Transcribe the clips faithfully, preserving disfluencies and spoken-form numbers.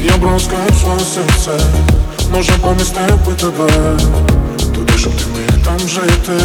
Я б розкрив своє серце, може помістив би тебе туди, щоб ти міг там жити,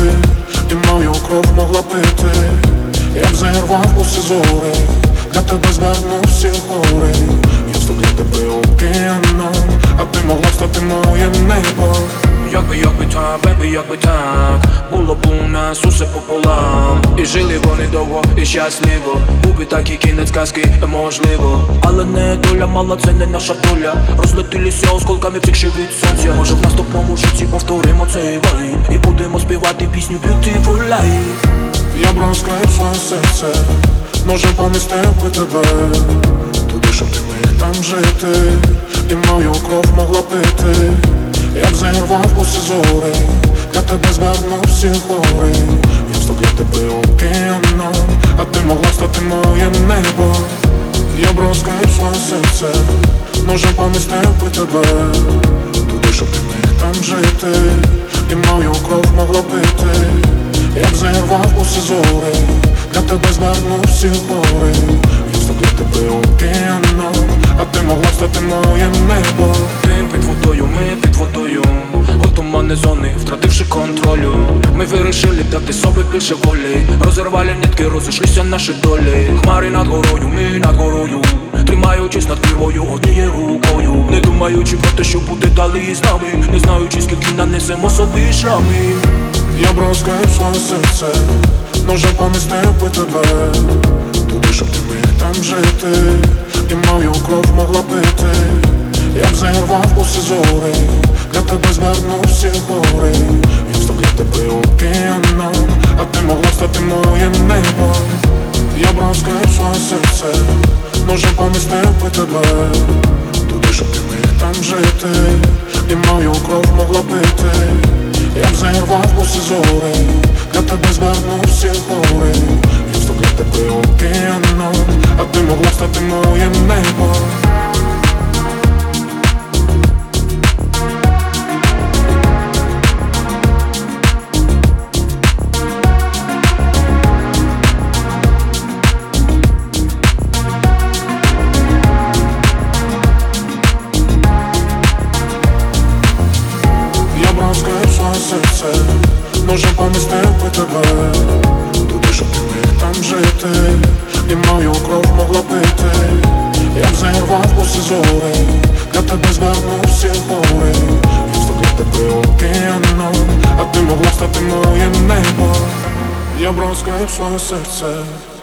і мою кров могла пити. Я б зірвав усі зори, для тебе звернув всі гори. Я став для тебе океаном, а ти могла стати моїм небом. Якби, якби так, бебі, якби так було б у нас усе пополам. І жили вони довго і щасливо. Був би такий кінець казки, можливо. Але не доля мала, це не наша доля. Розлетілися осколками втекши від сонця. Може в наступному житті повторимо цей вайб і будемо співати пісню Beautiful Life. Я б розкрив своє серце, може помістив би тебе туди, щоб ти міг там жити, і мою кров могла пити. Я б зірвав усі зори, для тебе звернув всі гори. Я став для тебе океаном, а ти могла стати моїм небом. Я б розкрив своє серце, може помістив би тебе туди, щоб ти міг там жити, і мою кров могла пити. Я б зірвав усі зори, для тебе звернув всі гори. Я став для тебе океаном, а ти могла стати моїм небом. Ти під водою, ми під водою, у туманні зони, втративши контролю. Ми вирішили дати собі більше волі. Розірвали нитки, розійшлися наші долі. Хмари над горою, ми над горою, тримаючись над крилою однією рукою. Не думаючи про те, що буде далі з нами, не знаючи, скільки нанесемо собі шрами. Я б розкрив своє серце, може помістив би тебе туди, щоб ти міг там жити, і мою кров могла пити. Я б зірвав усі зори, для тебе звернув всі гори. Я став для тебе океаном, а ти могла стати моїм небом. Я б розкрив своє серце, може помістив би тебе туди, щоб ти міг там жити, і мою кров могла пити. Я б зірвав усі зори, для тебе звернув всі гори. Я став для тебе океаном, а ти могла стати моїм небом. Розкрив своє серце, може помістив би тебе туди, щоб ти міг там жити, і мою кров могла пити. Я б зірвав усі зори, для тебе звернув всі гори. Я став для тебе океаном, а ти могла стати моїм небом. Я б розкрив своє серце,